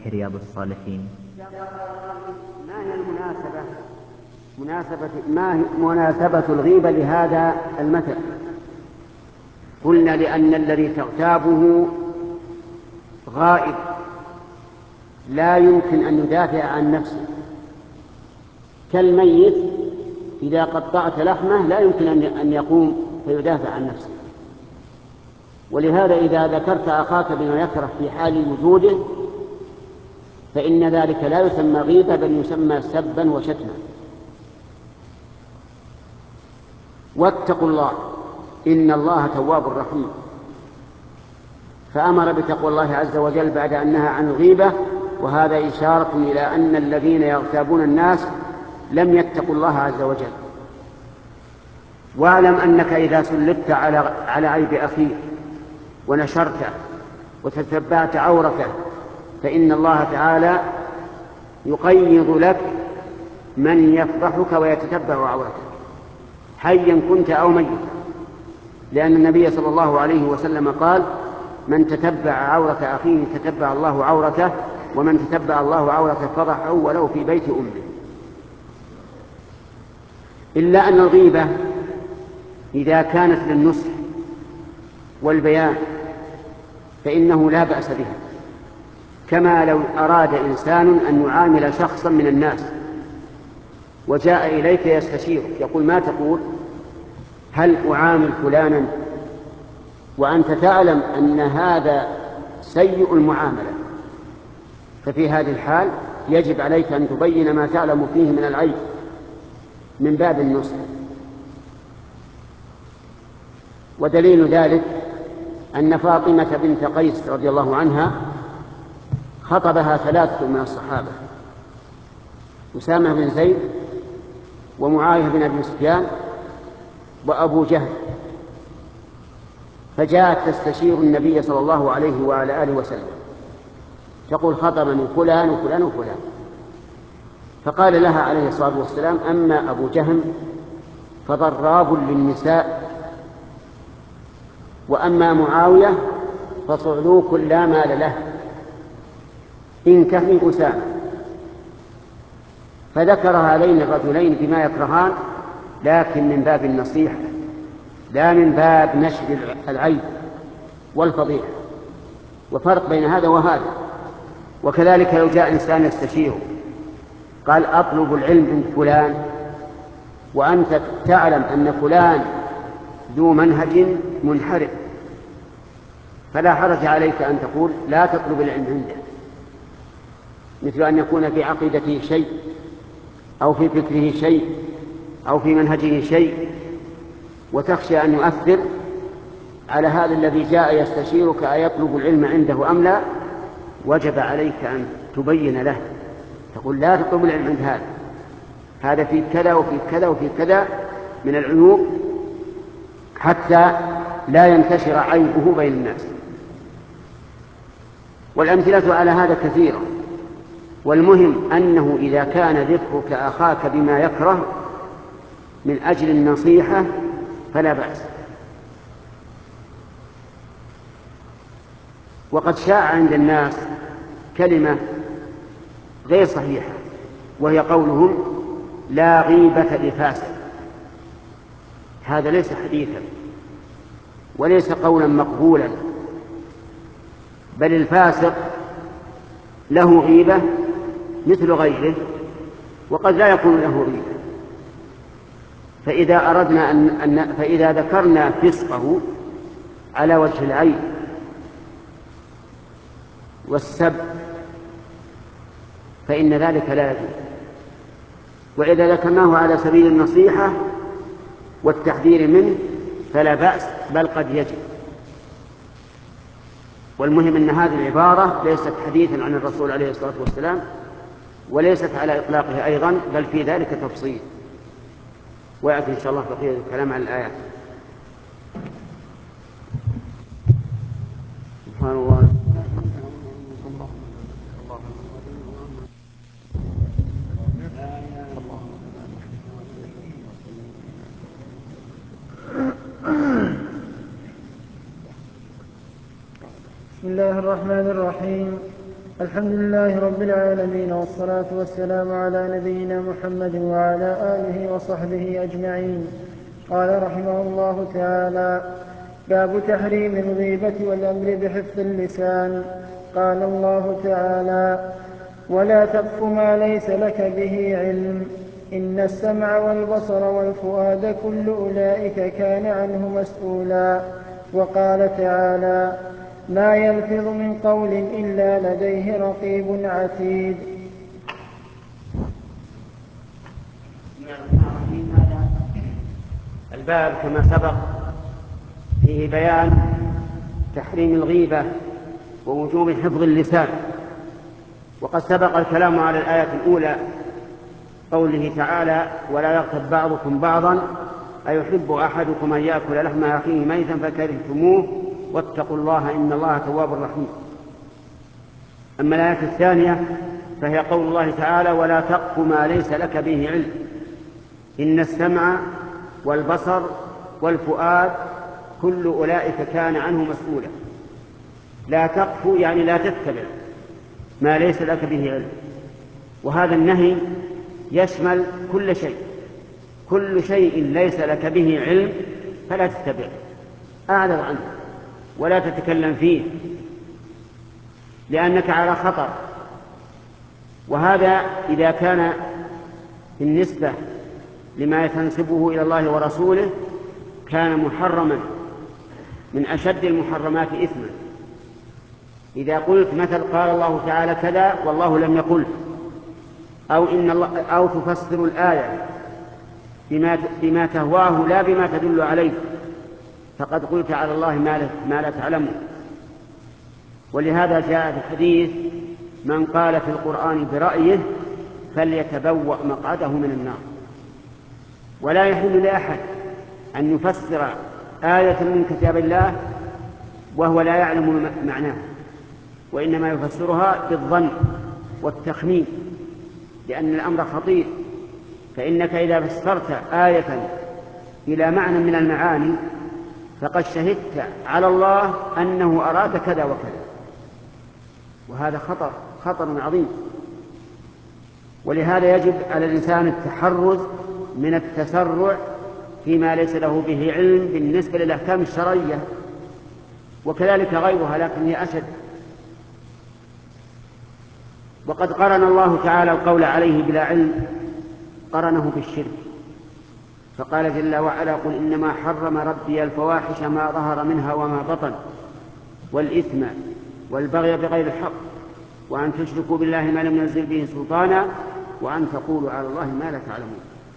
رياض الصالحين. ما هي ما هي مناسبة الغيبة لهذا المثل؟ قلنا لأن الذي تغتابه غائب لا يمكن أن يدافع عن نفسه، كالميت إذا قطعت لحمه لا يمكن أن يقوم فيدافع عن نفسه. ولهذا إذا ذكرت أخاك بما يكره في حال وجوده فإن ذلك لا يسمى غيبة بل يسمى سبا وشتما. واتقوا الله إن الله تواب رحيم، فأمر بتقوى الله عز وجل بعد أن نهى عن الغيبة، وهذا إشارة إلى أن الذين يغتابون الناس لم يتقوا الله عز وجل. واعلم أنك إذا سلطت على عيب أخيك ونشرته وتتبعت عورته فإن الله تعالى يقيض لك من يفضحك ويتتبع عورتك حيا كنت أو ميتا، لأن النبي صلى الله عليه وسلم قال: من تتبع عورة أخيه تتبع الله عورته، ومن تتبع الله عورته فضحه ولو في بيت أمه. إلا أن الغيبة إذا كانت للنصح والبيان فإنه لا بأس بها، كما لو أراد إنسان أن يعامل شخصا من الناس وجاء إليك يستشيرك يقول: ما تقول؟ هل أعامل فلانا وأنت تعلم أن هذا سيء المعاملة؟ ففي هذه الحال يجب عليك أن تبين ما تعلم فيه من العيب من باب النصح. ودليل ذلك أن فاطمة بنت قيس رضي الله عنها خطبها ثلاثة من الصحابة: أسامة بن زيد، ومعاوية بن أبي سفيان، وأبو جهل، فجاءت تستشير النبي صلى الله عليه وعلى آله وسلم تقول: خطبني فلان وفلان وفلان. فقال لها عليه الصلاة والسلام: أما أبو جهل فضراب للنساء، وأما معاوية فصعلوك لا مال له، انكحي أسامة. فذكر هذين الرجلين بما يكرهان، لكن من باب النصيحة لا من باب نشر العيب والفضيحة، وفرق بين هذا وهذا. وكذلك لو جاء إنسان يستشيره قال: أطلب العلم عند فلان، وأنت تعلم أن فلان ذو منهج منحرف، فلا حرج عليك أن تقول: لا تطلب العلم عنده، مثل أن يكون في عقيدته شيء أو في فكره شيء أو في منهجه شيء، وتخشى أن يؤثر على هذا الذي جاء يستشيرك أيطلب العلم عنده أم لا. وجب عليك أن تبين له، تقول: لا تطلب العلم عند هذا في كذا وفي كذا وفي كذا من العيوب، حتى لا ينتشر عيبه بين الناس. والأمثلة على هذا كثيرة، والمهم أنه إذا كان ذكرك أخاك بما يكره من أجل النصيحة فلا بأس. وقد شاع عند الناس كلمة غير صحيحة، وهي قولهم: لا غيبة لفاسق. هذا ليس حديثا وليس قولا مقبولا، بل الفاسق له غيبة مثل غيره، وقد لا يكون له غيبة. فإذا ذكرنا فسقه على وجه العيب والسب فإن ذلك لا يجوز، وإذا ذكرناه على سبيل النصيحة والتحذير منه فلا بأس، بل قد يجب. والمهم أن هذه العبارة ليست حديثا عن الرسول عليه الصلاة والسلام، وليست على إطلاقه أيضا، بل في ذلك تفصيل، ويأتي إن شاء الله بقية الكلام عن الآيات. سبحان الله. بسم الله الرحمن الرحيم. الحمد لله رب العالمين، والصلاة والسلام على نبينا محمد وعلى آله وصحبه أجمعين. قال رحمه الله تعالى: باب تحريم الغيبة والأمر بحفظ اللسان. قال الله تعالى: ولا تقف ما ليس لك به علم، إن السمع والبصر والفؤاد كل أولئك كان عنه مسؤولا. وقال تعالى: ما يلفظ من قول إلا لديه رقيب عتيد. هذا الباب كما سبق فيه بيان تحريم الغيبة ووجوب حفظ اللسان. وقد سبق الكلام على الآية الأولى، قوله تعالى: ولا يغتب بعضكم بعضا أيحب أحدكم أن يأكل لحم أخيه ميتا فكرهتموه واتقوا الله إن الله تواب رحيم. أما الآية الثانية فهي قول الله تعالى: ولا تقف ما ليس لك به علم، إن السمع والبصر والفؤاد كل أولئك كان عنه مسؤولا. لا تقف يعني لا تتبع ما ليس لك به علم، وهذا النهي يشمل كل شيء. كل شيء ليس لك به علم فلا تتبعه، أعرض عنه ولا تتكلم فيه، لأنك على خطر. وهذا إذا كان بالنسبة لما تنسبه إلى الله ورسوله كان محرما من أشد المحرمات إثما. إذا قلت مثل قال الله تعالى كذا والله لم يقل، أو تفسر الآية بما تهواه لا بما تدل عليه، فقد قلت على الله ما لا تعلمه. ولهذا جاء في الحديث: من قال في القرآن برأيه فليتبوأ مقعده من النار. ولا يحل لأحد أن يفسر آية من كتاب الله وهو لا يعلم معناه، وإنما يفسرها بالظن والتخمين، لأن الأمر خطير. فإنك إذا فسرت آية إلى معنى من المعاني فقد شهدت على الله أنه أراد كذا وكذا، وهذا خطر عظيم. ولهذا يجب على الإنسان التحرز من التسرع فيما ليس له به علم بالنسبة للأحكام الشرعية، وكذلك غيرها لكن هي أشد. وقد قرن الله تعالى القول عليه بلا علم قرنه بالشرك، فقال جل وعلا: قل إنما حرم ربي الفواحش ما ظهر منها وما بطن والإثم والبغي بغير الحق وأن تشركوا بالله ما لم ينزل به سلطانا وأن تقولوا على الله ما لا تعلمون.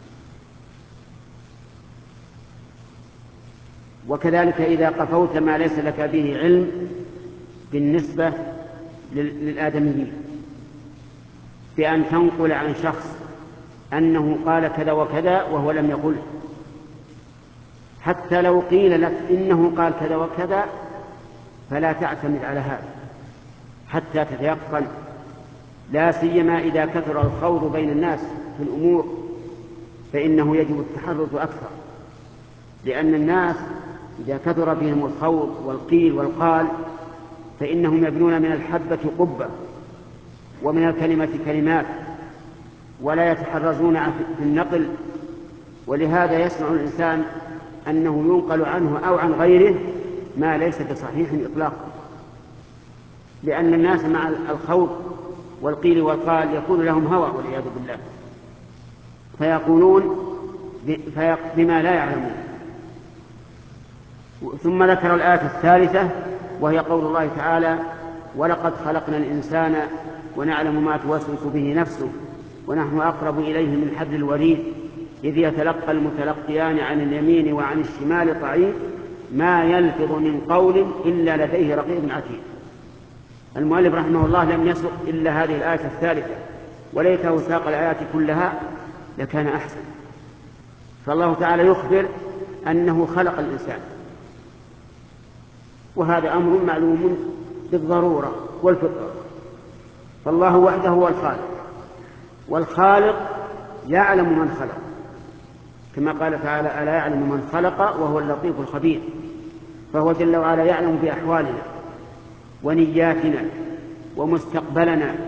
وكذلك إذا قفوت ما ليس لك به علم بالنسبة للآدميين بأن تنقل عن شخص أنه قال كذا وكذا وهو لم يقل، حتى لو قيل لك إنه قال كذا وكذا فلا تعتمد على هذا حتى تتيقن، لا سيما إذا كثر الخوض بين الناس في الأمور فإنه يجب التحرز أكثر، لأن الناس إذا كثر بهم الخوض والقيل والقال فإنهم يبنون من الحبة قبة ومن الكلمة كلمات ولا يتحرزون في النقل. ولهذا يسمع الإنسان أنه ينقل عنه أو عن غيره ما ليس بصحيح إطلاقا، لأن الناس مع الخوض والقيل والقال يكون لهم هوى والعياذ بالله، فيقولون بما لا يعلمون. ثم ذكر الآية الثالثة وهي قول الله تعالى: ولقد خلقنا الإنسان ونعلم ما توسوس به نفسه ونحن أقرب إليه من حبل الوريد إذ يتلقى المتلقيان عن اليمين وعن الشمال قعيد ما يلفظ من قول إلا لديه رقيب عتيد. المؤلف رحمه الله لم يسق إلا هذه الآية الثالثة، وليته ساق الآيات كلها لكان أحسن. فالله تعالى يخبر أنه خلق الإنسان، وهذا أمر معلوم بالضرورة والفطرة. فالله وحده هو الخالق، والخالق يعلم من خلق، كما قال تعالى: ألا يعلم من خلق وهو اللطيف الخبير. فهو جل وعلا يعلم بأحوالنا ونياتنا ومستقبلنا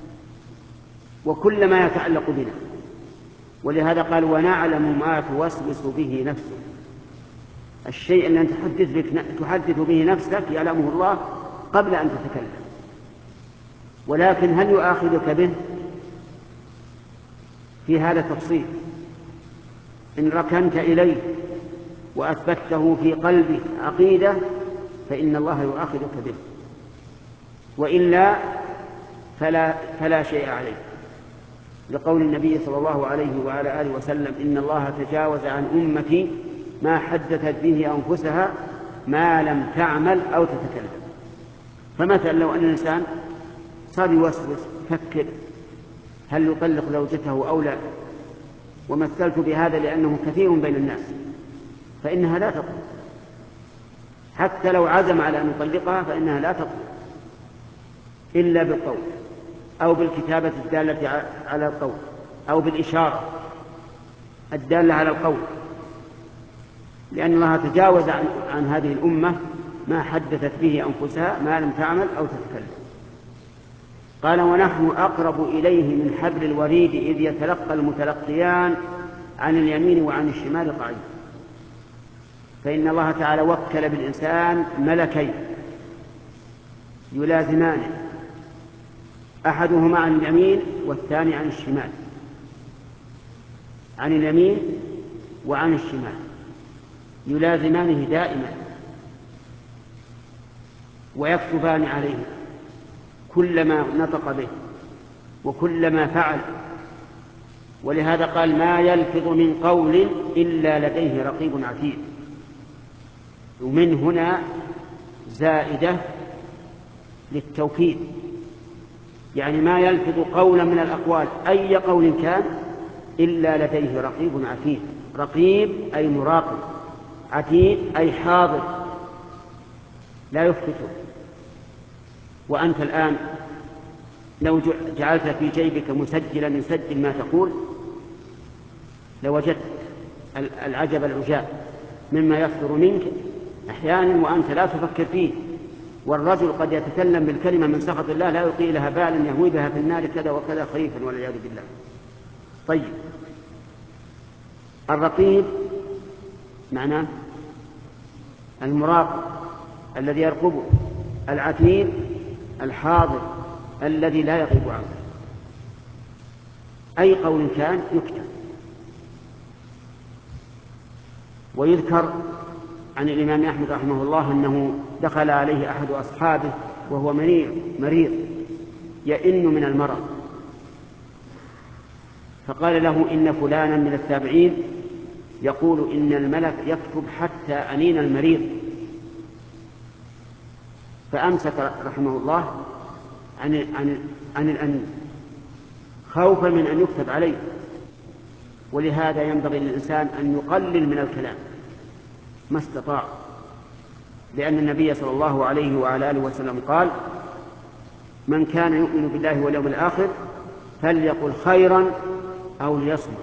وكل ما يتعلق بنا. ولهذا قال ونعلم ما توسوس به نفسك. الشيء الذي تحدث به نفسك يعلمه الله قبل أن تتكلم، ولكن هل يؤاخذك به؟ في هذا تفصيل. إن ركنت إليه وأثبته في قلبك عقيدة فإن الله يؤاخذك به، وإلا فلا شيء عليك، لقول النبي صلى الله عليه وعلى آله وسلم إن الله تجاوز عن أمتي ما حدثت به أنفسها ما لم تعمل أو تتكلم. فمثلا لو أن الإنسان صار يوسوس يفكر هل يطلق زوجته أو لا، ومثلت بهذا لأنه كثير بين الناس، فإنها لا تطلق. حتى لو عزم على أن يطلقها فإنها لا تطلق إلا بالقول أو بالكتابة الدالة على القول أو بالإشارة الدالة على القول، لأن الله تجاوز عن هذه الأمة ما حدثت به أنفسها ما لم تعمل أو تتكلم. قال ونحن أقرب إليه من حبل الوريد إذ يتلقى المتلقيان عن اليمين وعن الشمال قعيد. فإن الله تعالى وكل بالإنسان ملكين يلازمانه، أحدهما عن اليمين والثاني عن الشمال، عن اليمين وعن الشمال يلازمانه دائما ويكتبان عليه كل ما نطق به وكل ما فعل. ولهذا قال ما يلفظ من قول إلا لديه رقيب عتيد. ومن هنا زائدة للتوكيد، يعني ما يلفظ قولا من الأقوال أي قول كان إلا لديه رقيب عتيد. رقيب أي مراقب، عتيد أي حاضر لا يفكته. وأنت الآن لو جعلت في جيبك مسجلا يسجل ما تقول لوجدت العجب العجاب مما يصدر منك أحيانا وأنت لا تفكر فيه. والرجل قد يتكلم بالكلمة من سخط الله لا يلقي لها بالا يهوي بها في النار كذا وكذا خريفا والعياذ بالله. طيب، الرقيب معناه المراقب الذي يرقبه، العتيد الحاضر الذي لا يغيب عنه. أي قول كان يكتب. ويذكر عن الإمام أحمد رحمه الله أنه دخل عليه أحد أصحابه وهو مريض يئن من المرض، فقال له إن فلانا من التابعين يقول إن الملك يكتب حتى أنين المريض. فأمسك رحمه الله عن الأنين خوفا من أن يكتب عليه. ولهذا ينبغي للإنسان أن يقلل من الكلام ما استطاع، لأن النبي صلى الله عليه وعلى آله وسلم قال من كان يؤمن بالله واليوم الآخر فليقل خيرا أو ليصمت.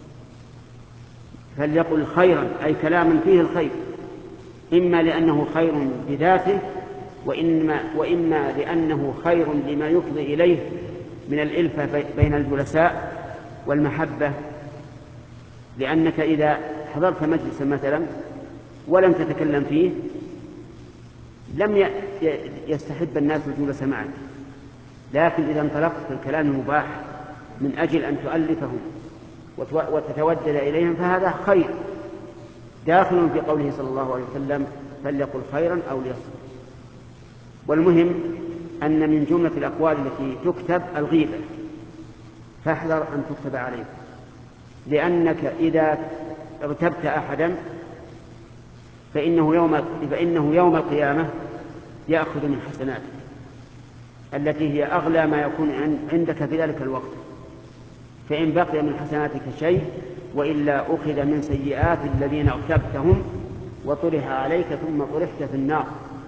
فليقل خيرا أي كلاما فيه الخير، إما لأنه خير بذاته وإما لأنه خير لما يفضي إليه من الإلفة بين الجلساء والمحبة. لأنك إذا حضرت مجلسا مثلا ولم تتكلم فيه لم يستحب الناس الجلوس معك، لكن إذا انطلقت في الكلام المباح من أجل أن تؤلفهم وتتودد إليهم فهذا خير داخل في قوله صلى الله عليه وسلم فليقل خيرا أو ليصمت. والمهم أن من جملة الأقوال التي تكتب الغيبة، فاحذر أن تكتب عليك، لأنك إذا اغتبت أحدا فإنه يوم القيامة يأخذ من حسناتك التي هي أغلى ما يكون عندك في ذلك الوقت، فإن بقي من حسناتك شيء وإلا أخذ من سيئات الذين اغتبتهم وطرح عليك ثم طرحت في النار.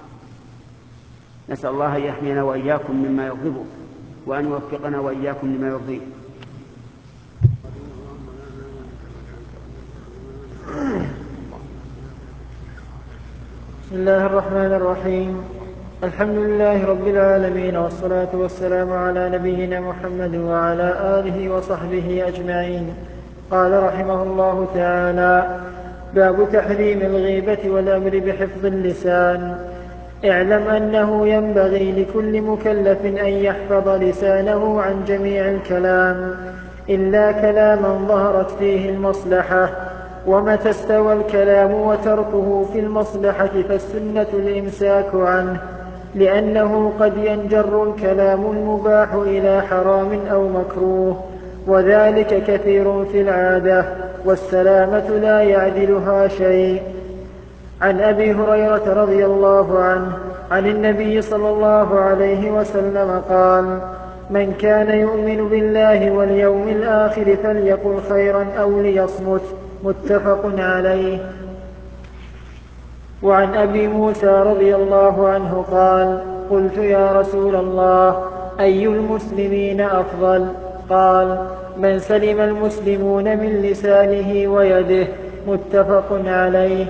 نسأل الله أن يحمينا وإياكم مما يغضبه وأن يوفقنا وإياكم لما يرضيه. بسم الله الرحمن الرحيم. الحمد لله رب العالمين، والصلاة والسلام على نبينا محمد وعلى آله وصحبه أجمعين. قال رحمه الله تعالى: باب تحريم الغيبة والأمر بحفظ اللسان. اعلم أنه ينبغي لكل مكلف أن يحفظ لسانه عن جميع الكلام إلا كلاما ظهرت فيه المصلحة، ومتى استوى الكلام وتركه في المصلحة فالسنة الإمساك عنه، لأنه قد ينجر الكلام المباح إلى حرام أو مكروه، وذلك كثير في العادة، والسلامة لا يعدلها شيء. عن أبي هريرة رضي الله عنه عن النبي صلى الله عليه وسلم قال: من كان يؤمن بالله واليوم الآخر فليقل خيرا أو ليصمت. متفق عليه. وعن أبي موسى رضي الله عنه قال: قلت يا رسول الله، أي المسلمين أفضل؟ قال: من سلم المسلمون من لسانه ويده. متفق عليه.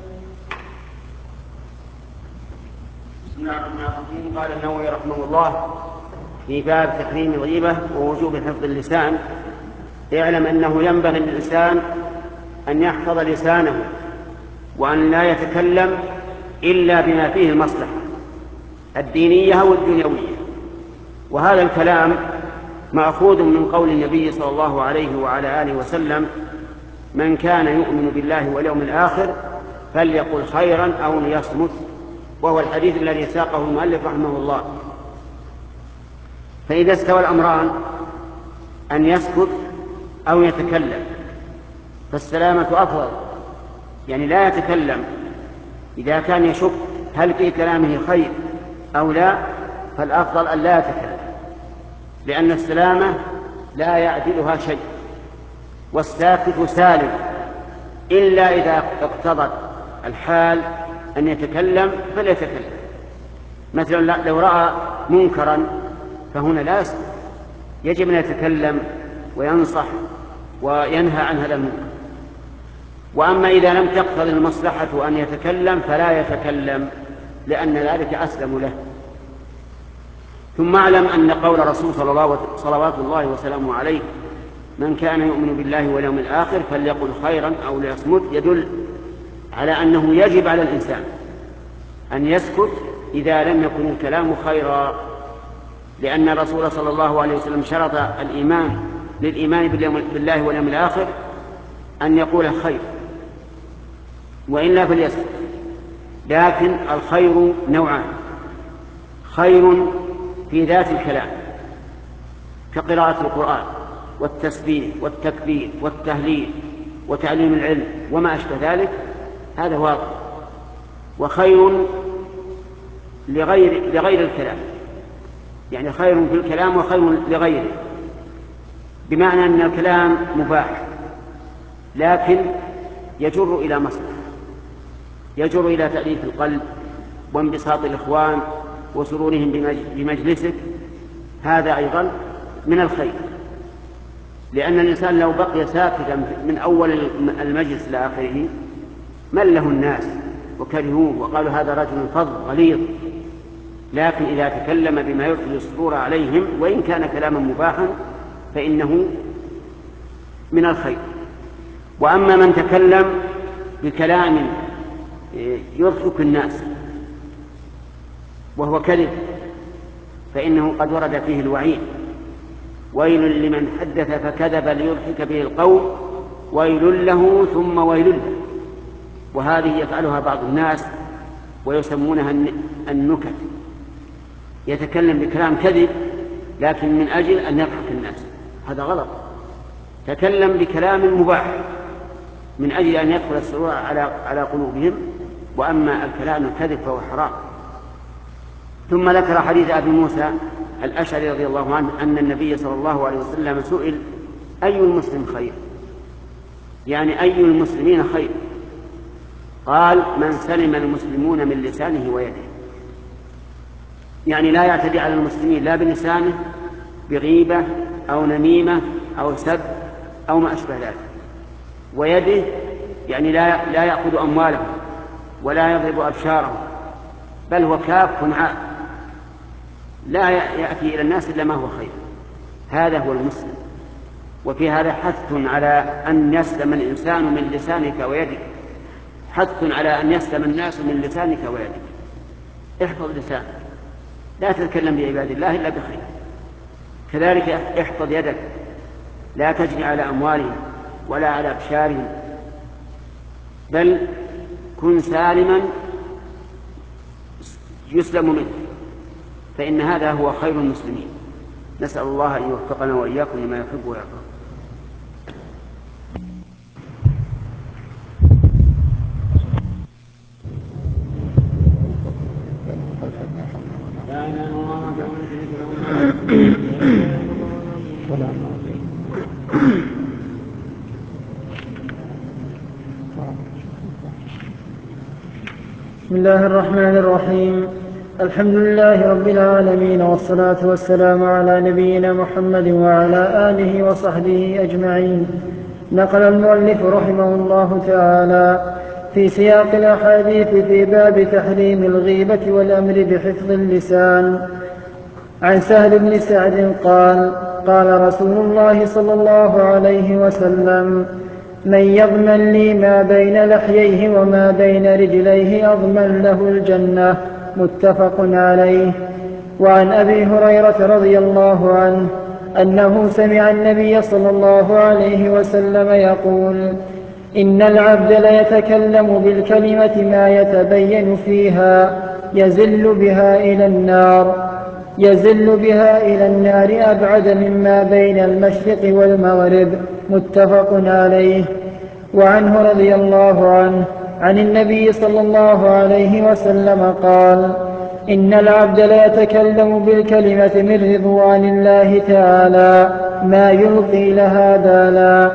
بسم الله الرحمن الرحيم. قال النووي رحمه الله في باب تحريم الغيبة ووجوب حفظ اللسان: اعلم أنه ينبغي للإنسان أن يحفظ لسانه وأن لا يتكلم إلا بما فيه المصلحة الدينية أو الدنيوية. وهذا الكلام مأخوذ من قول النبي صلى الله عليه وعلى آله وسلم: من كان يؤمن بالله واليوم الآخر فليقل خيرا أو ليصمت، وهو الحديث الذي ساقه المؤلف رحمه الله. فإذا استوى الأمران أن يسكت أو يتكلم فالسلامة أفضل، يعني لا يتكلم. إذا كان يشك هل في كلامه خير أو لا فالأفضل أن لا يتكلم، لأن السلامة لا يعدلها شيء، والساكت سالم إلا إذا اقتضت الحال أن يتكلم فليتكلم. مثلا لو رأى منكرا فهنا لا يسكت، يجب أن يتكلم وينصح وينهى عن هذا المنكر. وأما إذا لم تقتضي المصلحة أن يتكلم فلا يتكلم، لأن ذلك أسلم له. ثم اعلم أن قول الرسول صلوات الله وسلامه عليه: من كان يؤمن بالله واليوم الآخر فليقل خيرا أو ليصمت، يدل على أنه يجب على الإنسان أن يسكت إذا لم يكن الكلام خيرا، لأن الرسول صلى الله عليه وسلم شرط للإيمان بالله واليوم الآخر أن يقول خير، وإلا فليسكت. لكن الخير نوعان: خير في ذات الكلام كقراءة القرآن والتسبيح والتكبير والتهليل وتعليم العلم وما أشبه ذلك، هذا واضح. وخير لغير الكلام، يعني خير في الكلام وخير لغيره، بمعنى أن الكلام مباح لكن يجر إلى مصلحة، يجر إلى تأليف القلب وانبساط الإخوان وسرورهم بمجلسك، هذا أيضا من الخير. لأن الإنسان لو بقي ساكتا من أول المجلس إلى آخره مله الناس وكرهوه وقالوا هذا رجل فظ غليظ، لكن إذا تكلم بما يدخل السرور عليهم وإن كان كلاما مباحا فإنه من الخير. وأما من تكلم بكلام يضحك الناس وهو كذب فإنه قد ورد فيه الوعيد: ويل لمن حدث فكذب ليضحك به القوم ويل له ثم ويل له. وهذه يفعلها بعض الناس ويسمونها النكت، يتكلم بكلام كذب لكن من أجل أن يضحك الناس، هذا غلط. تكلم بكلام مباح من أجل أن يدخل السرور على قلوبهم، وأما الكلام الكذب فهو حرام. ثم ذكر حديث أبي موسى الأشعري رضي الله عنه أن النبي صلى الله عليه وسلم سئل: أي المسلم خير؟ يعني أي المسلمين خير؟ قال: من سلم المسلمون من لسانه ويده، يعني لا يعتدي على المسلمين لا بلسانه بغيبة أو نميمة أو سب أو ما أشبه ذلك، ويده يعني لا يأخذ أموالهم ولا يضرب أبشارهم، بل هو كاف لا يأتي إلى الناس إلا ما هو خير. هذا هو المسلم. وفي هذا حث على أن يسلم الإنسان من لسانك ويدك، حث على أن يسلم الناس من لسانك ويدك. احفظ لسانك، لا تتكلم بعباد الله إلا بخير. كذلك احفظ يدك، لا تجري على أموالهم ولا على أبشارهم، بل كن سالما يسلم منه، فإن هذا هو خير المسلمين. نسأل الله أن يوفقنا وإياكم لما يحب ويرضى. بسم الله الرحمن الرحيم. الحمد لله رب العالمين، والصلاة والسلام على نبينا محمد وعلى آله وصحبه أجمعين. نقل المؤلف رحمه الله تعالى في سياق الأحاديث في باب تحريم الغيبة والأمر بحفظ اللسان عن سهل بن سعد قال: قال رسول الله صلى الله عليه وسلم: من يضمن لي ما بين لحييه وما بين رجليه أضمن له الجنة. متفق عليه. وعن أبي هريرة رضي الله عنه أنه سمع النبي صلى الله عليه وسلم يقول: إن العبد ليتكلم بالكلمة ما يتبين فيها يزل بها إلى النار أبعد مما بين المشرق والمغرب. متفق عليه. وعنه رضي الله عنه عن النبي صلى الله عليه وسلم قال: إن العبد ليتكلم بالكلمة من رضوان الله تعالى ما يلقي لها بالا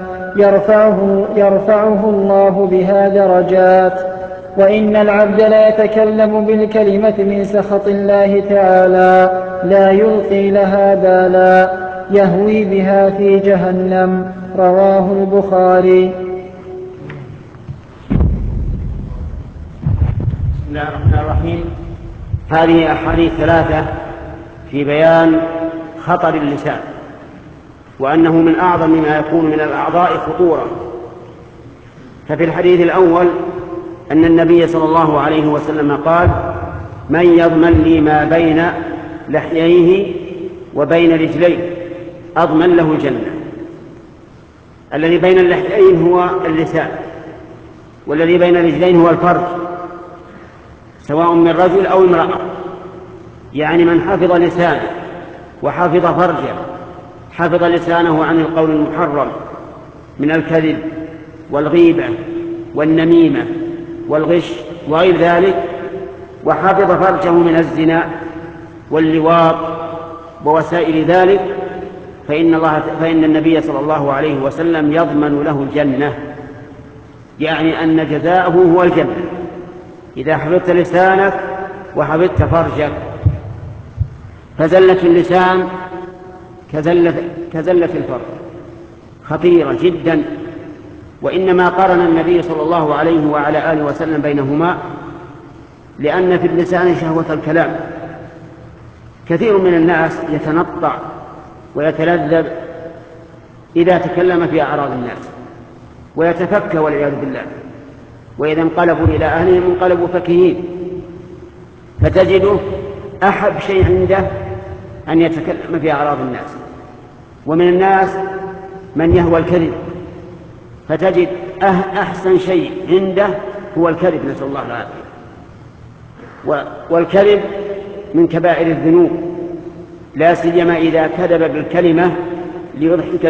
يرفعه الله بها درجات. وإن العبد ليتكلم بالكلمة من سخط الله تعالى لا يلقي لها بالا يهوي بها في جهنم. رواه البخاري. بسم الله الرحمن الرحيم. هذه أحاديث ثلاثة في بيان خطر اللسان، وأنه من أعظم ما يكون من الأعضاء خطورة. ففي الحديث الأول أن النبي صلى الله عليه وسلم قال: من يضمن لي ما بين لحييه وبين رجليه أضمن له الجنة. الذي بين اللحيين هو اللسان، والذي بين الرجلين هو الفرج، سواء من رجل أو امرأة. يعني من حفظ لسانه وحفظ فرجه، حفظ لسانه عن القول المحرم من الكذب والغيبة والنميمة والغش وغير ذلك، وحفظ فرجه من الزنا واللواط ووسائل ذلك، فإن النبي صلى الله عليه وسلم يضمن له الجنة. يعني أن جزاءه هو الجنة إذا حفظت لسانك وحفظت فرجك. فزلة اللسان كزلة الفرج، خطيرة جدا. وإنما قارن النبي صلى الله عليه وعلى آله وسلم بينهما لأن في اللسان شهوة الكلام. كثير من الناس يتنطع ويتلذذ إذا تكلم في أعراض الناس ويتفكى والعياذ بالله، وإذا انقلبوا إلى أهلهم انقلبوا فكهين. فتجده أحب شيء عنده أن يتكلم في أعراض الناس. ومن الناس من يهوى الكذب، فتجد أحسن شيء عنده هو الكذب، نسأل الله العافية. والكذب من كبائر الذنوب، لا سيما إذا كذب بالكلمة ليضحك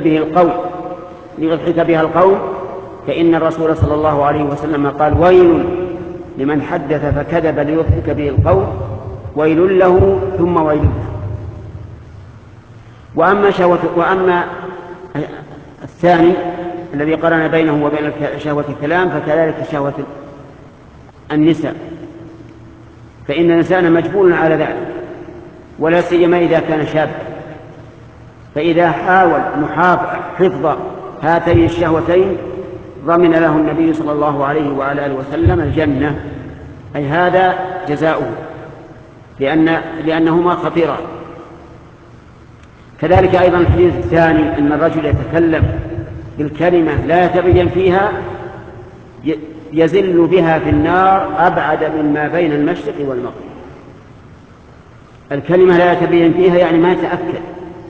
بها القوم، فإن الرسول صلى الله عليه وسلم قال: ويل لمن حدث فكذب ليضحك به القوم، ويل له ثم ويل له. وأما الثاني الذي قرن بينه وبين شهوة الكلام فكذلك شهوة النساء، فإن الإنسان مجبول على ذلك، ولا سيما إذا كان شابا. فإذا حاول حفظ هاتين الشهوتين ضمن له النبي صلى الله عليه وعلى آله وسلم الجنة، أي هذا جزاؤه، لأنهما خطيران. كذلك أيضا الحديث الثاني أن الرجل يتكلم بالكلمة لا يتبين فيها يزل بها في النار أبعد مما بين المشرق والمغرب. الكلمة لا يتبين فيها يعني ما يتأكد،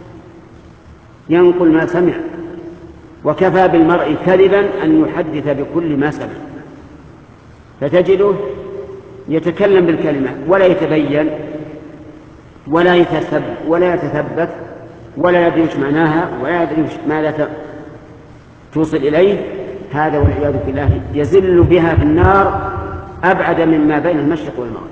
ينقل ما سمع، وكفى بالمرء كذبا أن يحدث بكل ما سمع. فتجده يتكلم بالكلمة ولا يتبين ولا يتثبت ولا يدري وش معناها ولا يدري ماذا توصل إليه، هذا والعياذ بالله يزل بها في النار أبعد مما بين المشرق والمغرب.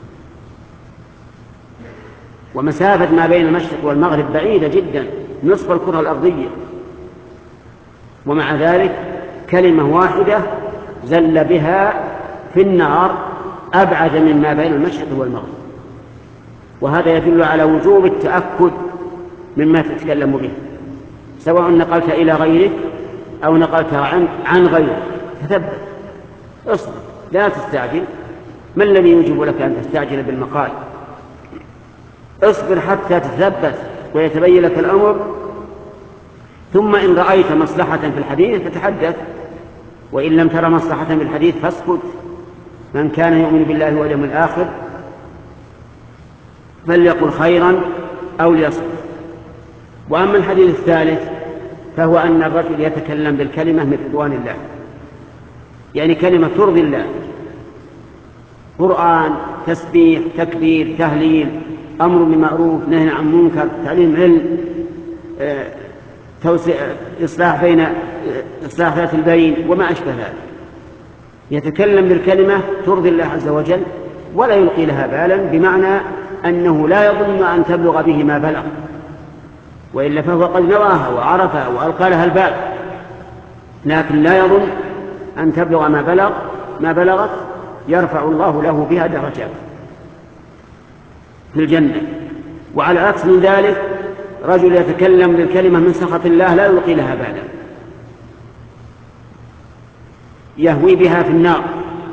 ومسافة ما بين المشرق والمغرب بعيدة جدا، نصف الكرة الأرضية، ومع ذلك كلمة واحدة زل بها في النار أبعد مما بين المشرق والمغرب. وهذا يدل على وجوب التأكد مما تتكلم به، سواء نقلت إلى غيرك أو نقلت عن غيرك، تثبت، اصبر، لا تستعجل. ما الذي يوجب لك أن تستعجل بالمقال؟ اصبر حتى تثبت ويتبين لك الأمر، ثم إن رأيت مصلحة في الحديث فتحدث، وإن لم ترى مصلحة في الحديث فاسكت. من كان يؤمن بالله واليوم الآخر فليقل خيرا أو ليصمت. وأما الحديث الثالث فهو أن الرجل يتكلم بالكلمة من رضوان الله، يعني كلمة ترضي الله، قرآن، تسبيح، تكبير، تهليل، أمر بمعروف، نهي عن منكر، تعليم علم، إصلاح ذات البين وما أشبه ذلك. يتكلم بالكلمة ترضي الله عز وجل ولا يلقي لها بالا، بمعنى أنه لا يظن أن تبلغ به ما بلغ، وإلا فهو قد نواها وعرفها وألقى لها الباب، لكن لا يظن أن تبلغ ما بلغت، يرفع الله له بها درجات في الجنة. وعلى عكس من ذلك رجل يتكلم بالكلمة من سخط الله لا يلقي لها بالا، يهوي بها في النار،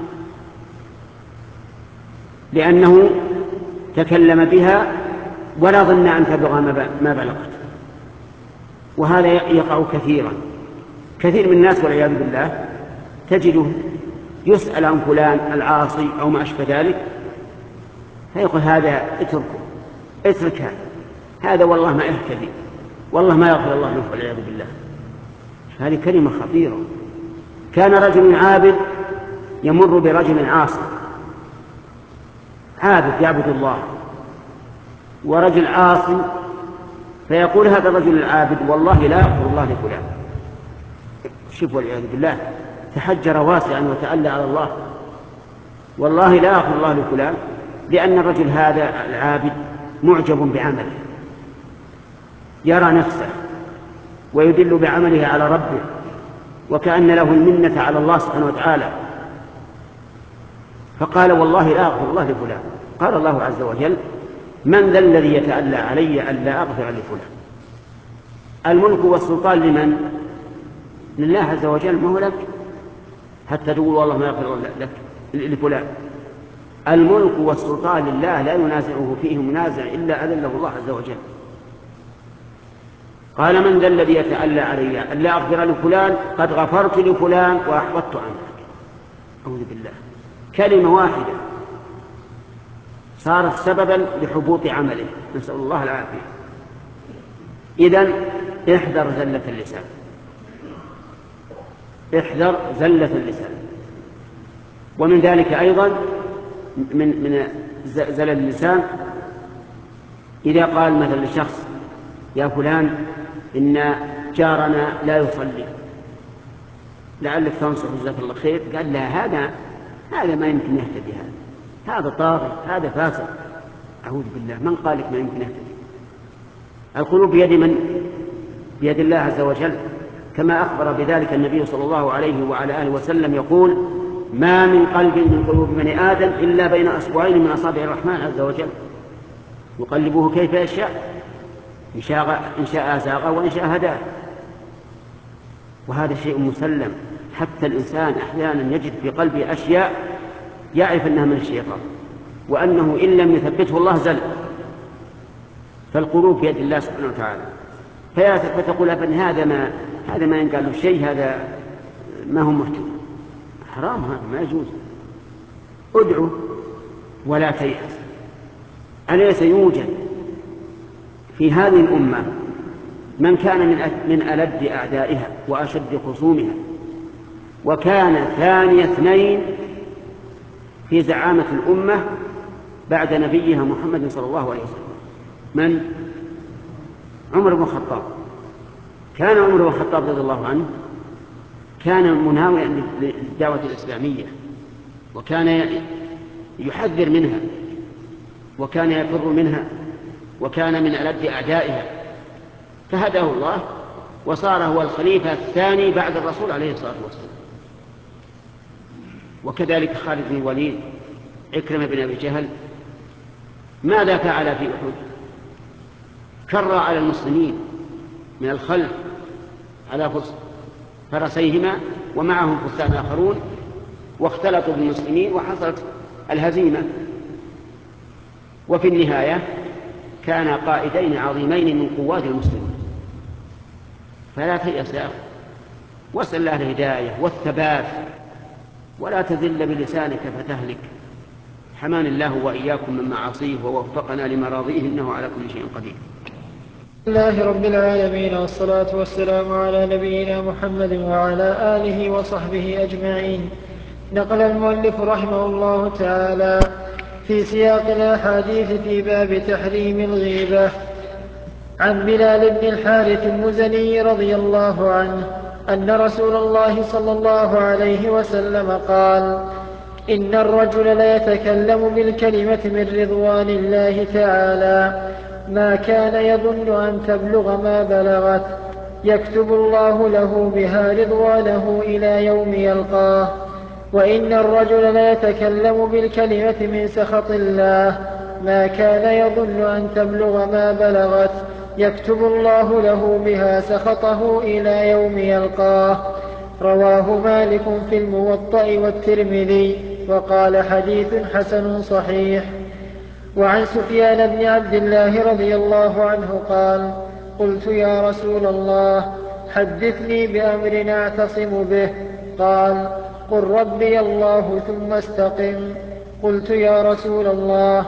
لأنه تكلم بها ولا ظن أن تبلغ ما بلغت. وهذا يقع كثير من الناس والعياذ بالله، تجده يسأل عن فلان العاصي أو ما أشبه ذلك فيقول هذا اترك هذا والله ما يهتدي، والله ما يغفر الله له والعياذ بالله. هذه كلمة خطيرة. كان رجل عابد يمر برجل عاصي، عابد يعبد الله ورجل عاصي، فيقول هذا الرجل العابد والله لا يغفر الله لفلان. شوف والعياذ بالله، تحجر واسعا وتألى على الله، والله لا يغفر الله لفلان، لأن الرجل هذا العابد معجب بعمله، يرى نفسه ويدل بعمله على ربه، وكأن له المنة على الله سبحانه وتعالى، فقال والله لا أغفر الله لفلان. قال الله عز وجل من ذا الذي يتألى علي ألا أغفر لفلان؟ الملك والسلطان لمن؟ لله عز وجل، ما هو لك حتى تقول والله ما يغفر لك لفلان. الملك والسلطان لله لا ينازعه فيه منازع إلا أذله الله عز وجل. قال من ذا الذي يتألى علي ألا أغفر لفلان قد غفرت لفلان وأحبطت عنك. أعوذ بالله، كلمة واحدة صارت سببا لحبوط عمله، نسأل الله العافية. إذن احذر زلة اللسان، احذر زلة اللسان. ومن ذلك أيضا من زلل اللسان إذا قال مثلا لشخص يا فلان إن جارنا لا يصلي لعلك تنصح جزاك الله خير، قال لا هذا ما يمكن يهتدي، هذا طاغي، هذا فاسق. أعوذ بالله، من قال لك ما يمكن يهتدي؟ القلوب بيد من؟ بيد الله عز وجل، كما أخبر بذلك النبي صلى الله عليه وعلى آله وسلم يقول ما من قلب من قلوب بني آدم إلا بين أصبعين من أصابع الرحمن عز وجل يقلبه كيف يشاء، إن شاء أزاغه وإن شاء هداه. وهذا شيء مسلم، حتى الإنسان أحيانا يجد في قلبه أشياء يعرف أنها من الشيطان، وأنه إن لم يثبته الله زل. فالقلوب بيد الله سبحانه وتعالى. فتقول أبن هذا ما ينقال له شيء، هذا ما هو محتوى، حرام، هذا ما يجوز. ادعو ولا تيأس. أليس يوجد في هذه الأمة من كان من ألد أعدائها وأشد خصومها، وكان ثاني اثنين في زعامة الأمة بعد نبيها محمد صلى الله عليه وسلم؟ من؟ عمر بن الخطاب. كان عمر بن الخطاب رضي الله عنه كان مناوئا للدعوة الإسلامية، وكان يحذر منها، وكان يفر منها، وكان من ألد أعدائها، فهداه الله وصار هو الخليفة الثاني بعد الرسول عليه الصلاة والسلام. وكذلك خالد بن الوليد، عكرمة بن أبي جهل، ماذا فعل في أحد؟ كر على المسلمين من الخلف على فرسيهما ومعهم فرسان آخرون، واختلطوا بالمسلمين وحصلت الهزيمة. وفي النهاية كان قائدين عظيمين من قوات المسلمين. فلا تيأس يا أخي، واسأل الله الهداية والثبات، ولا تذل بلسانك فتهلك. حمان الله وإياكم من معاصيه ووفقنا لمراضيه، إنه على كل شيء قدير. الله رب العالمين، والصلاة والسلام على نبينا محمد وعلى آله وصحبه أجمعين. نقل المؤلف رحمه الله تعالى في سياق الأحاديث في باب تحريم الغيبة عن بلال بن الحارث المزني رضي الله عنه أن رسول الله صلى الله عليه وسلم قال: إن الرجل ليتكلم بالكلمة من رضوان الله تعالى ما كان يظن أن تبلغ ما بلغت، يكتب الله له بها رضوانه إلى يوم يلقاه. وإن الرجل ليتكلم بالكلمة من سخط الله ما كان يظن أن تبلغ ما بلغت، يكتب الله له بها سخطه إلى يوم يلقاه. رواه مالك في الموطأ والترمذي، وقال حديث حسن صحيح. وعن سفيان بن عبد الله رضي الله عنه قال: قلت يا رسول الله حدثني بأمر أعتصم به. قال: قل ربي الله ثم استقم. قلت يا رسول الله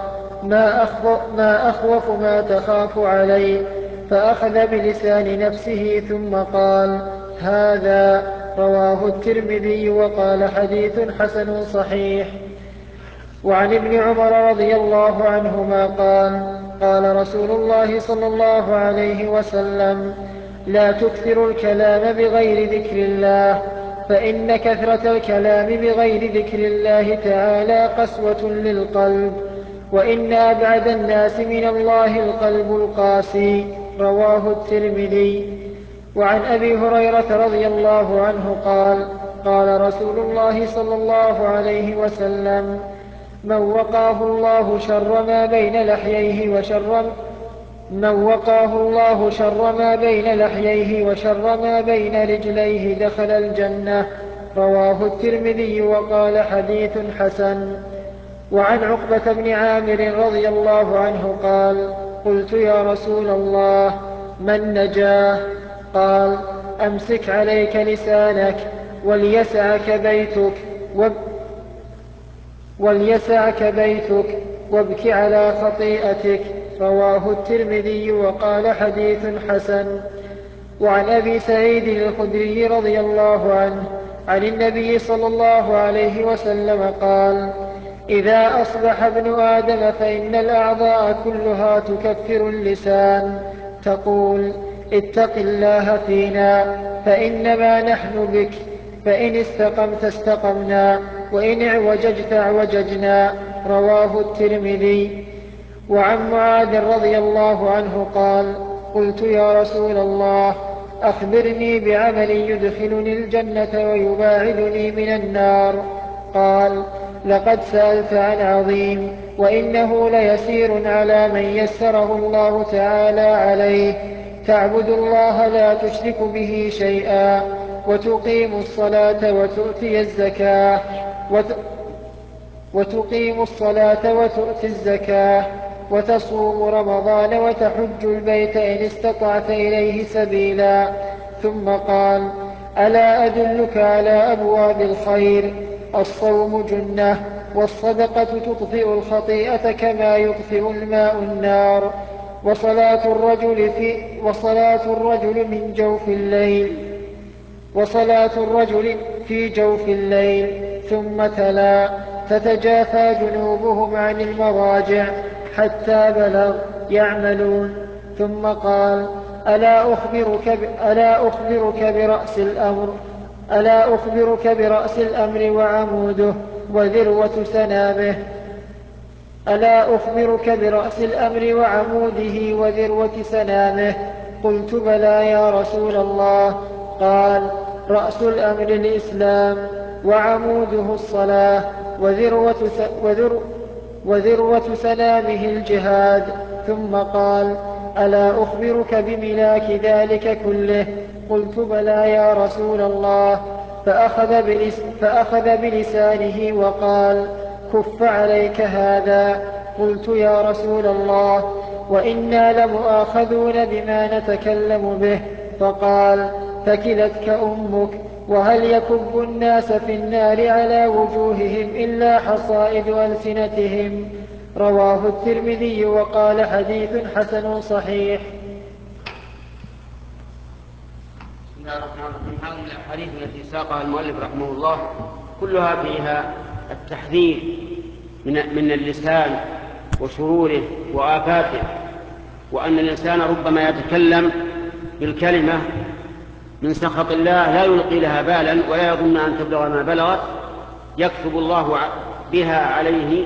ما أخوف ما تخاف علي؟ فأخذ بلسان نفسه ثم قال: هذا. رواه الترمذي وقال حديث حسن صحيح. وعن ابن عمر رضي الله عنهما قال: قال رسول الله صلى الله عليه وسلم: لا تكثروا الكلام بغير ذكر الله، فإن كثرة الكلام بغير ذكر الله تعالى قسوة للقلب، وإن أبعد الناس من الله القلب القاسي. رواه الترمذي. وعن أبي هريرة رضي الله عنه قال: قال رسول الله صلى الله عليه وسلم: من وقاه الله شر ما بين لحييه وشر ما بين رجليه دخل الجنة. رواه الترمذي وقال حديث حسن. وعن عقبة بن عامر رضي الله عنه قال: قلت يا رسول الله ما النجاة؟ قال: أمسك عليك لسانك وليسعك بيتك وابك على خطيئتك. رواه الترمذي وقال حديث حسن. وعن أبي سعيد الخدري رضي الله عنه عن النبي صلى الله عليه وسلم قال: إذا أصبح ابن آدم فإن الأعضاء كلها تكفر اللسان، تقول: اتق الله فينا فإنما نحن بك، فإن استقمت استقمنا، وإن اعوججت اعوججنا. رواه الترمذي. وعن معاذ رضي الله عنه قال: قلت يا رسول الله أخبرني بعمل يدخلني الجنة ويباعدني من النار. قال: لقد سألت عن عظيم، وإنه ليسير على من يسره الله تعالى عليه: تعبد الله لا تشرك به شيئا، وتقيم الصلاة وتؤتي الزكاة، وتصوم رمضان وتحج البيت إن استطعت إليه سبيلا. ثم قال: ألا أدلك على أبواب الخير؟ الصوم جنة، والصدقة تطفئ الخطيئة كما يطفئ الماء النار، وصلاة الرجل في جوف الليل. ثم تلا: تتجافى جنوبهم عن المضاجع حتى بلغ يعملون. ثم قال: ألا أخبرك برأس الأمر وعموده وذروة سنامه؟ ألا أخبرك برأس الأمر وعموده وذروة سنامه؟ قلت: بلى يا رسول الله. قال: رأس الأمر الإسلام، وعموده الصلاة، وذروة سنامه الجهاد. ثم قال: ألا أخبرك بملاك ذلك كله؟ قلت: بلى يا رسول الله. فأخذ بلسانه وقال: كف عليك هذا. قلت: يا رسول الله، وإنا لمؤاخذون بما نتكلم به. فقال: ثكلتك أمك، وهل يكب الناس في النار على وجوههم إلا حصائد ألسنتهم؟ رواه الترمذي وقال: حديث حسن صحيح. بسم الله الرحمن الرحيم. هذه الأحاديث التي ساقها المؤلف رحمه الله كلها فيها التحذير من اللسان وشروره وآفاته، وأن الإنسان ربما يتكلم بالكلمة من سخط الله لا يلقي لها بالا ولا يظن أن تبلغ ما بلغت، يكتب الله بها عليه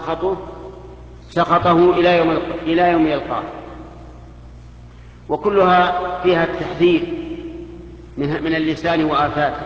سخطه إلى يوم يلقاه. وكلها فيها التحذير من اللسان وآفاته.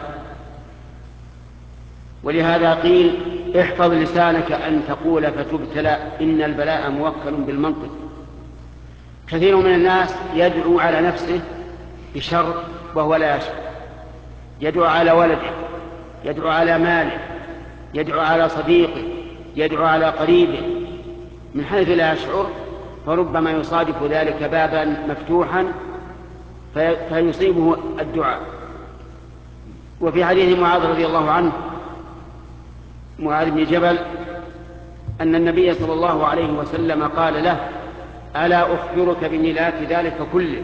ولهذا قيل: احفظ لسانك أن تقول فتبتلى، إن البلاء موكل بالمنطق. كثير من الناس يدعو على نفسه بشر وهو لا يشعر، يدعو على ولده، يدعو على ماله، يدعو على صديقه، يدعو على قريبه من حيث لا يشعر، فربما يصادف ذلك بابا مفتوحا فيصيبه الدعاء. وفي حديث معاذ رضي الله عنه، معاذ بن جبل، أن النبي صلى الله عليه وسلم قال له: ألا أخبرك بملاك ذلك كله؟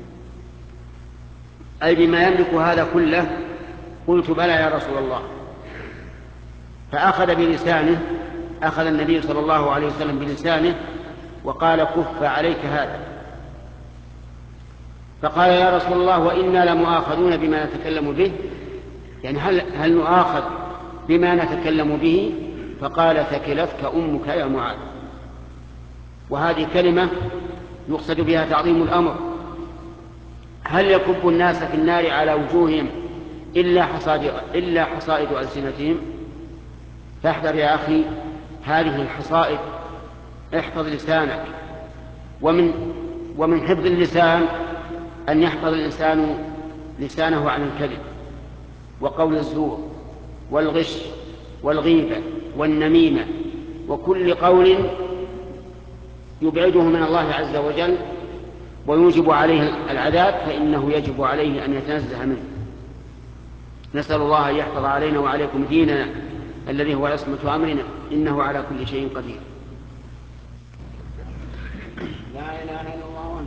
أي بما يملك هذا كله. قلت: بلى يا رسول الله. فأخذ بلسانه، أخذ النبي صلى الله عليه وسلم بلسانه وقال: كف عليك هذا. فقال: يا رسول الله، وإنا لمؤاخذون بما نتكلم به، يعني هل نؤاخذ بما نتكلم به؟ فقال: ثكلتك أمك يا معاذ. وهذه كلمة يقصد بها تعظيم الأمر. هل يكب الناس في النار على وجوههم إلا حصائد ألسنتهم؟ فاحذر يا أخي هذه الحصائد، احفظ لسانك. ومن حفظ اللسان أن يحفظ الإنسان لسانه عن الكذب وقول الزور والغش والغيبة والنميمة وكل قول يبعده من الله عز وجل ويوجب عليه العذاب، فإنه يجب عليه أن يتنزه منه. نسأل الله أن يحفظ علينا وعليكم ديننا الذي هو عصمة أمرنا، إنه على كل شيء قدير. لا إله إلا الله.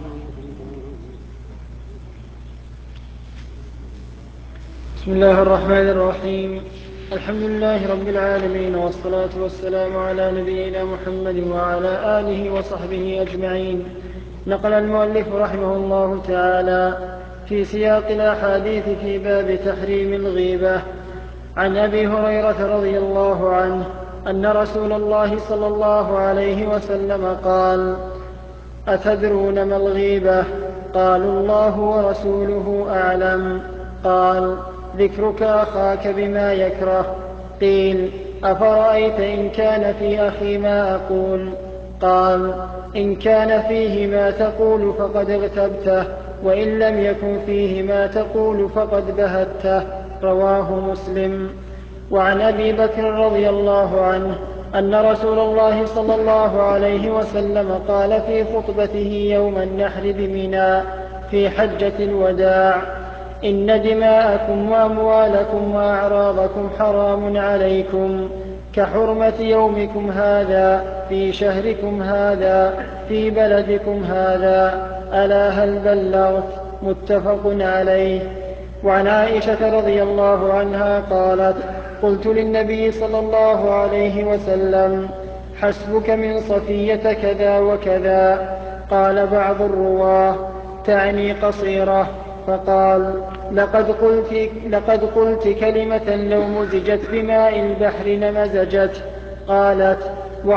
بسم الله الرحمن الرحيم. الحمد لله رب العالمين، والصلاة والسلام على نبينا محمد وعلى آله وصحبه أجمعين. نقل المؤلف رحمه الله تعالى في سياق الأحاديث في باب تحريم الغيبة عن أبي هريرة رضي الله عنه أن رسول الله صلى الله عليه وسلم قال: أتدرون ما الغيبة؟ قالوا: الله ورسوله أعلم. قال: ذكرك أخاك بما يكره. قيل: أفرأيت إن كان في أخي ما أقول؟ قال: إن كان فيه ما تقول فقد اغتبته، وإن لم يكن فيه ما تقول فقد بهته. رواه مسلم. وعن أبي بكر رضي الله عنه أن رسول الله صلى الله عليه وسلم قال في خطبته يوم النحر بمنى في حجة الوداع: إن دماءكم وأموالكم وأعراضكم حرام عليكم كحرمة يومكم هذا في شهركم هذا في بلدكم هذا، ألا هل بلغت؟ متفق عليه. وعن عائشة رضي الله عنها قالت: قلت للنبي صلى الله عليه وسلم: حسبك من صفية كذا وكذا. قال بعض الرواه: تعني قصيرة. فقال: لقد قلت كلمة لو مزجت بماء البحر لمزجت. قالت: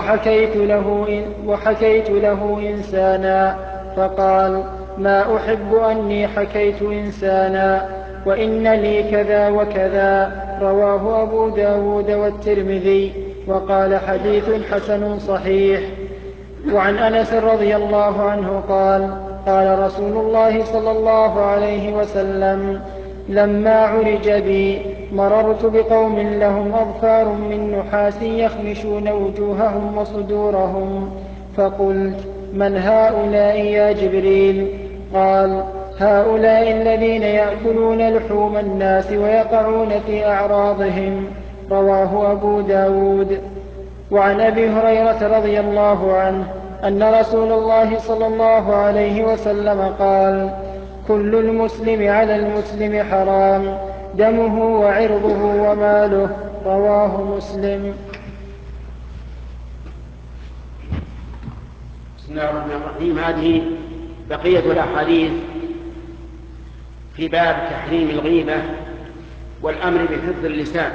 وحكيت له إنسانا. فقال: ما أحب أني حكيت إنسانا، وإن لي كذا وكذا. رواه أبو داود والترمذي، وقال: حديث حسن صحيح. وعن أنس رضي الله عنه قال: قال رسول الله صلى الله عليه وسلم: لما عرج بي مررت بقوم لهم أظفار من نحاس يخمشون وجوههم وصدورهم، فقلت: من هؤلاء يا جبريل؟ قال: هؤلاء الذين يأكلون لحوم الناس ويقعون في أعراضهم. رواه أبو داود. وعن أبي هريرة رضي الله عنه أن رسول الله صلى الله عليه وسلم قال: كل المسلم على المسلم حرام، دمه وعرضه وماله. رواه مسلم. بسم الله الرحمن الرحيم. هذه بقية الأحاديث في باب تحريم الغيبة والأمر بحفظ اللسان،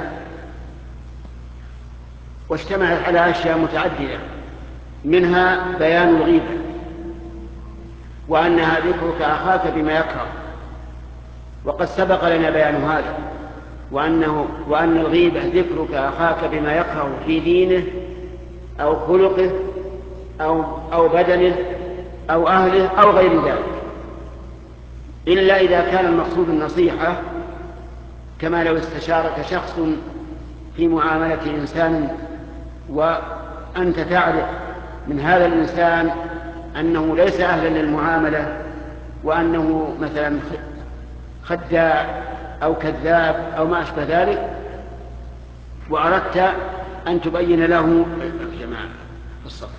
واشتملت على أشياء متعددة، منها بيان الغيبة وأنها ذكرك أخاك بما يكره، وقد سبق لنا بيان هذا، وأن الغيبة ذكرك أخاك بما يكره في دينه أو خلقه أو بدنه أو أهله أو غير ذلك، إلا إذا كان المقصود النصيحة، كما لو استشارك شخص في معاملة إنسان وأنت تعرف من هذا الإنسان أنه ليس أهلا للمعاملة، وأنه مثلا خداع أو كذاب أو ما أشبه ذلك، وأردت أن تبين له الجماعة في الصف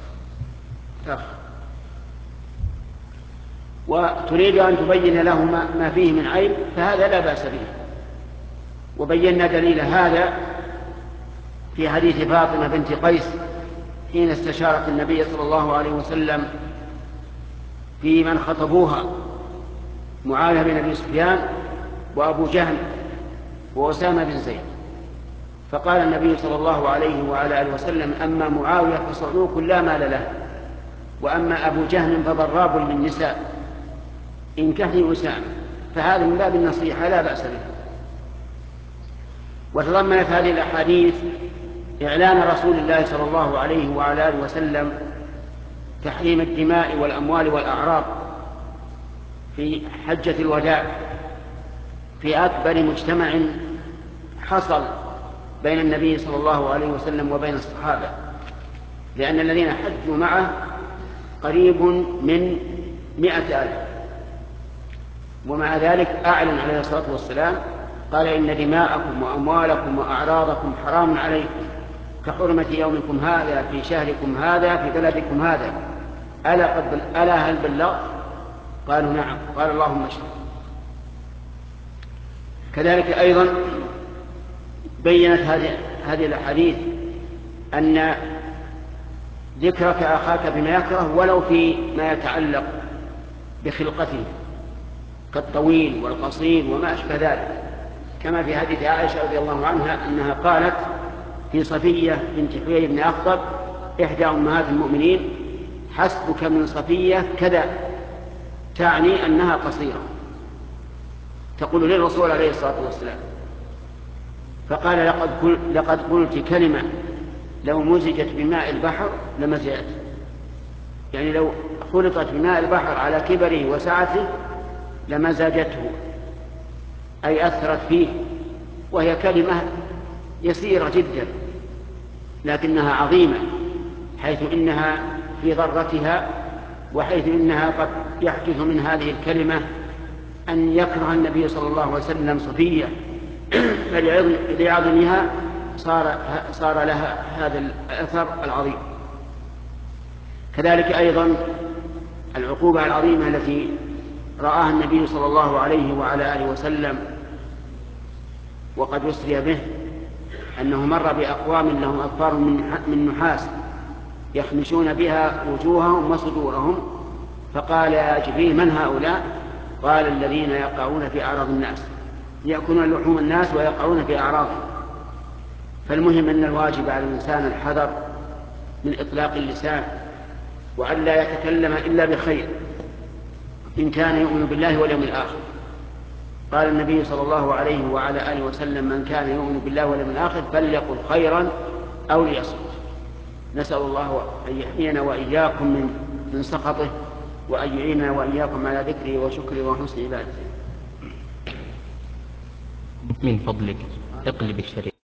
وتريد أن تبين له ما فيه من عيب، فهذا لا بأس به. وبينا دليل هذا في حديث فاطمة بنت قيس حين استشارت النبي صلى الله عليه وسلم في من خطبوها، معاوية بن أبي سفيان وأبو جهل وأسامة بن زيد، فقال النبي صلى الله عليه وعلى آله وسلم: أما معاوية فصعلوك لا مال له، وأما أبو جهل فضراب للنساء، انكحي أسامة. فهذا من باب النصيحة لا بأس به. وتضمنت هذه الأحاديث إعلان رسول الله صلى الله عليه وعلى آله وسلم تحريم الدماء والأموال والأعراض في حجة الوداع في أكبر مجتمع حصل بين النبي صلى الله عليه وسلم وبين الصحابة، لأن الذين حجوا معه قريب من 100,000، ومع ذلك أعلن عليه الصلاة والسلام قال: إن دماءكم وأموالكم وأعراضكم حرام عليكم كحرمة يومكم هذا في شهركم هذا في بلدكم هذا، ألا هل بلغت؟ قالوا: نعم. قال: اللهم اشهد. كذلك أيضا بينت هذه الأحاديث أن ذكرك أخاك بما يكره ولو في ما يتعلق بخلقته كالطويل والقصير وما أشبه ذلك، كما في حديث عائشة رضي الله عنها أنها قالت في صفية بنت حيي بن أخطب إحدى أمهات المؤمنين: حسبك من صفية كذا، تعني أنها قصيرة، تقول للرسول عليه الصلاة والسلام. فقال: لقد قلت كلمة لو مزجت بماء البحر لمزجت، يعني لو خلطت بماء البحر على كبره وسعته لمزجته، أي أثرت فيه، وهي كلمة يسيرة جدا لكنها عظيمة، حيث إنها في ضرتها، وحيث إنها قد يحدث من هذه الكلمة أن يكره النبي صلى الله عليه وسلم صفية، فلعظمها صار لها هذا الأثر العظيم. كذلك أيضا العقوبة العظيمة التي رآها النبي صلى الله عليه وعلى آله وسلم وقد أسري به، أنه مر بأقوام لهم أظفار من نحاس يخمشون بها وجوههم وصدورهم، فقال يا جبريل من هؤلاء؟ قال الذين يقعون في أعراض الناس، يأكلون لحوم الناس ويقعون في أعراضهم. فالمهم أن الواجب على الإنسان الحذر من إطلاق اللسان، وأن لا يتكلم إلا بخير إن كان يؤمن بالله واليوم الآخر. قال النبي صلى الله عليه وعلى آله وسلم من كان يؤمن بالله واليوم الآخر فليقل خيرا أو ليصمت. نسأل الله أن يحمينا وإياكم من سخطه، وأن يعيننا وإياكم على ذكره وشكره وحسن عبادته. من فضلك اقلب الشريط.